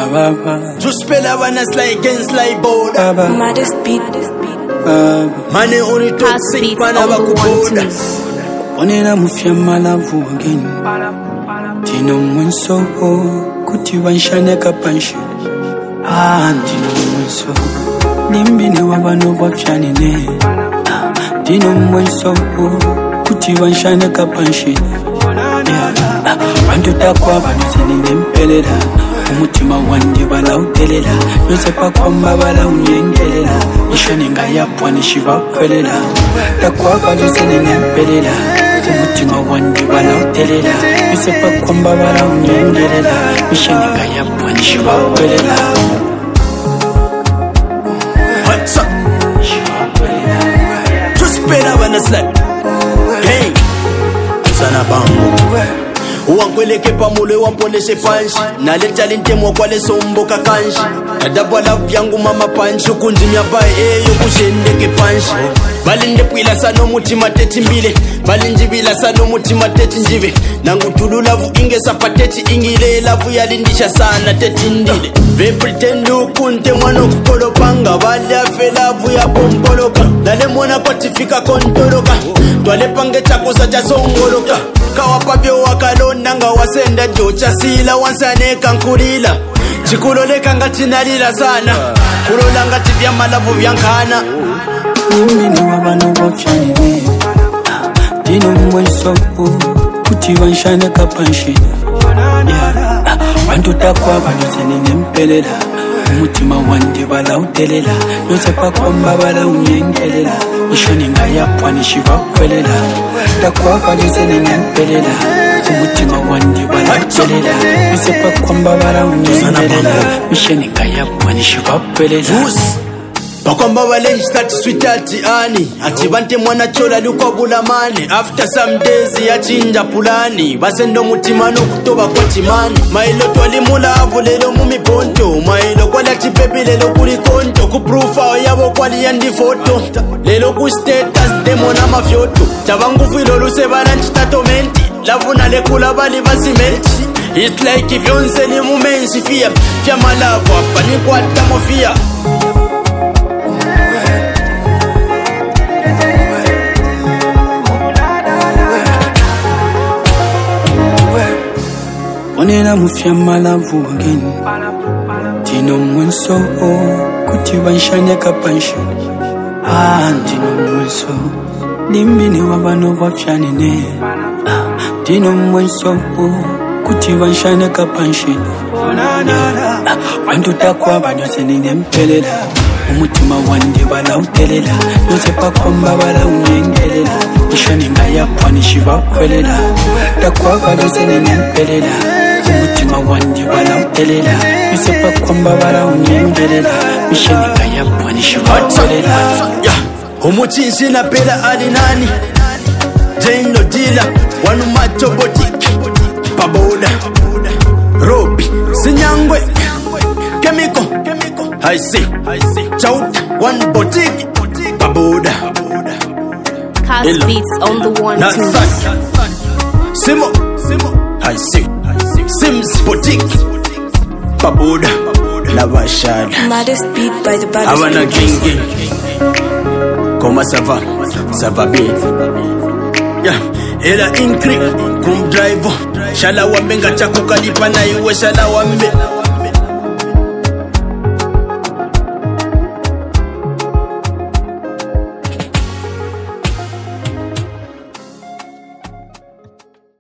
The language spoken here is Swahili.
To spell a one like against like border. Maddest beat. Money only talk sick man aba kuboda. Onena mufya malavu again. Tino mwenso kuti wanshane kapanshi. Tino mwenso nimbine wabano wafyane ne. Tino mwenso kuti wanshane kapanshi. Bantu takwa bano senine mpelela. Umutima wandi bala utelela. Yosepa kwamba bala unyengelela. Ishaninga yapwa nishiva kwelela. Takwa bano senine mpelela. Umutima wandi bala utelela. Yosepa kwamba bala unyengelela. Ishaninga yapwa nishiva kwelela. What's up? Just better when it's like hey Sana bango Uwankweleke pamule wampoleshe panshi Naleta lintemo kwa lesombo kakanshi Kadabwa love yangu mama panshi Ukunjimya bae eyo kushendeke panshi Balinde pwila sano mutima teti mbile Balinjibila sano mutima teti njive Nangutulu lavu inge sapateti ingile Lavu yalindisha sana teti ndile Ve pretend ukunte mwano kukolopanga Bali afe lavu ya pompoloka Nale mwana kwa tifika kontoroka Twale pange chakosa jasongoloka Kawapa vyo wakalona nga wasenda jocha sila wansane kankurila Chikuloleka nga chinalila sana Kulola nga tivya malavu vyankana Nimbine wabano wafyane ne. Tino mwenso kuti wanshane kapanshi. Bantu takwa bano senine mpelela. Umutima wandi bala utelela. Yosepa kwamba bala unyengelela. Ishaninga yapwa nishiva kwelela. Takwa bano senine mpelela. Umutima wandi bala utelela. Yosepa kwamba bala unyengelela. Ishaninga yapwa nishiva kwelela. Bakwamba balenji stati sweetati ani Achibante mwana chola luko bulamane After some days ya chinja pulani Basendo mutimano kutoba kwa chimani Mailo twali mula avu lelo mumi ponto Mailo kwa lati pepi lelo kuli konto Kuprufa yabo kwa liyandi foto Lelo ku status demo na mafyoto Chabangu filo luse balanchi tatomenti Lavuna lekula bali basimenti It's like if yonse ni mumensi fia Fia malavu hapa ni kwa tamofia Onena mufya malavu again. Tino mwenso kuti wanshane kapanshi. Tino mwenso nimbine wabano wafyane ne. Tino mwenso kuti wanshane kapanshi. Bantu takwa bano senine mpelela. Umutima wandi bala utelela. Yosepa kwamba bala unyengelela. Ishaninga yapwa nishiva kwelela. Takwa bano senine mpelela. Umutima wandi bala utelela. Yosepa kwamba bala unyengelela. Ishaninga yapwa nishiva kwelela. Umuchinshi na pela alinani Jane Lodila Wanu macho botiki Paboda Robi Sinyangwe Chemical I see Chauta One botiki Paboda Cast beats on the 1 2. Simo I see Sims botiki Paboda Lavashad Maddest beat by the baddest. Havana King Koma sava bien Era incri kum drive Shala wambe ngacha kukalipa na iwe shala wambe